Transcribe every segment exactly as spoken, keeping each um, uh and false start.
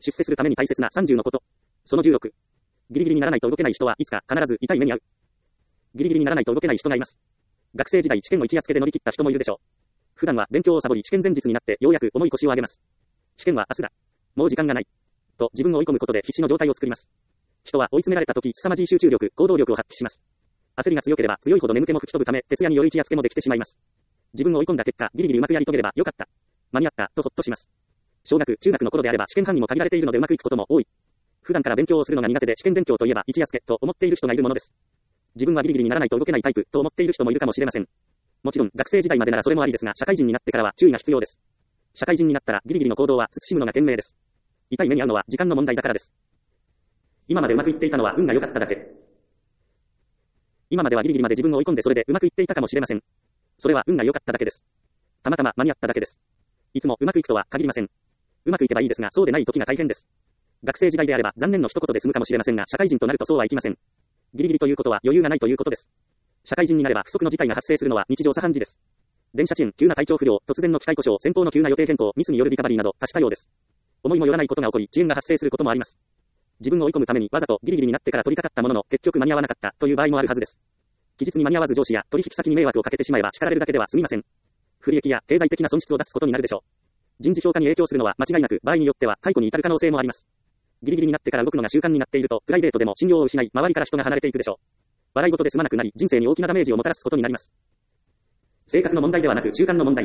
出世するために大切なさんじゅうのこと。そのじゅうろく。ギリギリにならないと動けない人はいつか必ず痛い目に遭う。ギリギリにならないと動けない人がいます。学生時代試験を一夜漬けで乗り切った人もいるでしょう。普段は勉強をサボり試験前日になってようやく重い腰を上げます。試験は明日だ。もう時間がない。と自分を追い込むことで必死の状態を作ります。人は追い詰められた時凄まじい集中力、行動力を発揮します。焦りが強ければ強いほど眠気も吹き飛ぶため徹夜による一夜漬けもできてしまいます。自分を追い込んだ結果、ギリギリうまくやり遂げればよかった。間に合った、とほっとします。小学、中学の頃であれば試験範囲も限られているのでうまくいくことも多い。普段から勉強をするのが苦手で試験勉強といえば一夜漬けと思っている人がいるものです。自分はギリギリにならないと動けないタイプと思っている人もいるかもしれません。もちろん学生時代までならそれもありですが、社会人になってからは注意が必要です。社会人になったらギリギリの行動は慎むのが賢明です。痛い目に遭うのは時間の問題だからです。今までうまくいっていたのは運が良かっただけ。今まではギリギリまで自分を追い込んでそれでうまくいっていたかもしれません。それは運が良かっただけです。たまたま間に合っただけです。いつもうまくいくとは限りません。うまくいけばいいですが、そうでない時が大変です。学生時代であれば残念の一言で済むかもしれませんが、社会人となるとそうはいきません。ギリギリということは余裕がないということです。社会人になれば不測の事態が発生するのは日常茶飯事です。電車遅延、急な体調不良、突然の機体故障、先方の急な予定変更、ミスによるリカバリーなど多種多様です。思いもよらないことが起こり、遅延が発生することもあります。自分を追い込むためにわざとギリギリになってから取り掛かったものの結局間に合わなかったという場合もあるはずです。期日に間に合わず上司や取引先に迷惑をかけてしまえば叱られるだけでは済みません。不利益や経済的な損失を出すことになるでしょう。人事評価に影響するのは間違いなく、場合によっては解雇に至る可能性もあります。ギリギリになってから動くのが習慣になっていると、プライベートでも信用を失い、周りから人が離れていくでしょう。笑い事で済まなくなり、人生に大きなダメージをもたらすことになります。性格の問題ではなく習慣の問題。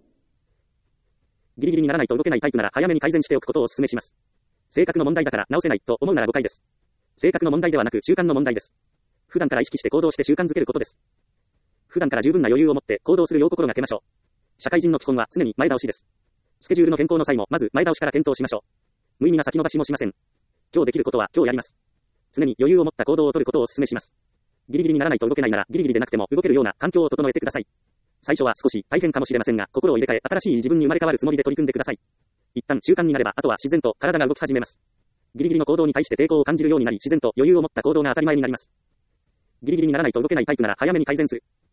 ギリギリにならないと動けないタイプなら早めに改善しておくことをお勧めします。性格の問題だから直せないと思うなら誤解です。性格の問題ではなく習慣の問題です。普段から意識して行動して習慣づけることです。普段から十分な余裕を持って行動するよう心がけましょう。社会人の基本は常に前倒しです。スケジュールの変更の際もまず前倒しから検討しましょう。無意味な先延ばしもしません。今日できることは今日やります。常に余裕を持った行動を取ることをお勧めします。ギリギリにならないと動けないならギリギリでなくても動けるような環境を整えてください。最初は少し大変かもしれませんが、心を入れ替え新しい自分に生まれ変わるつもりで取り組んでください。一旦習慣になればあとは自然と体が動き始めます。ギリギリの行動に対して抵抗を感じるようになり自然と余裕を持った行動が当たり前になります。ギリギリにならないと動けないタイプなら早めに改善する。